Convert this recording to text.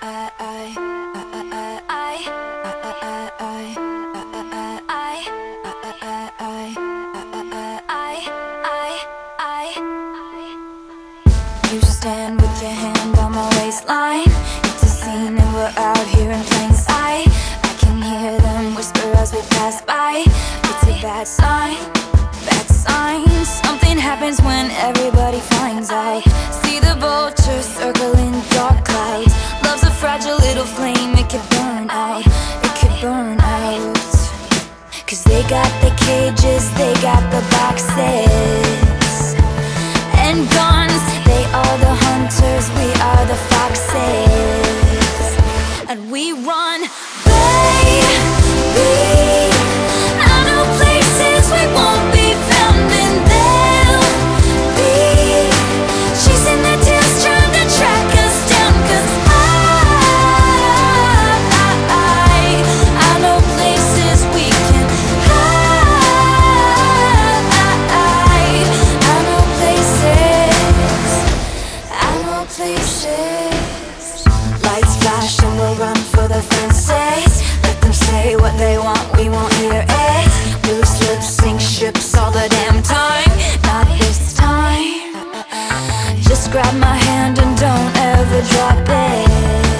You stand with your hand on my waistline. It's a scene and we're out here in plain sight. I can hear them whisper as we pass by. It's a bad sign, bad sign. Something happens when everybody finds out. See the vultures circling dark clouds. Love's a fragile little flame, it could burn out. It could burn out. Cause they got the cages, they got the boxes and guns. They are the hunters, we are the foxes. And we run, baby. I know places we won't be found, and they'll be chasing their tails, trying to track us down. Cause I know places we can hide. I know places. Lights flash and we'll run for the fences. Let them say what they want, we won't hear it. Loose lips sink ships all the damn time. Not this time. Just grab my hand and don't ever drop it.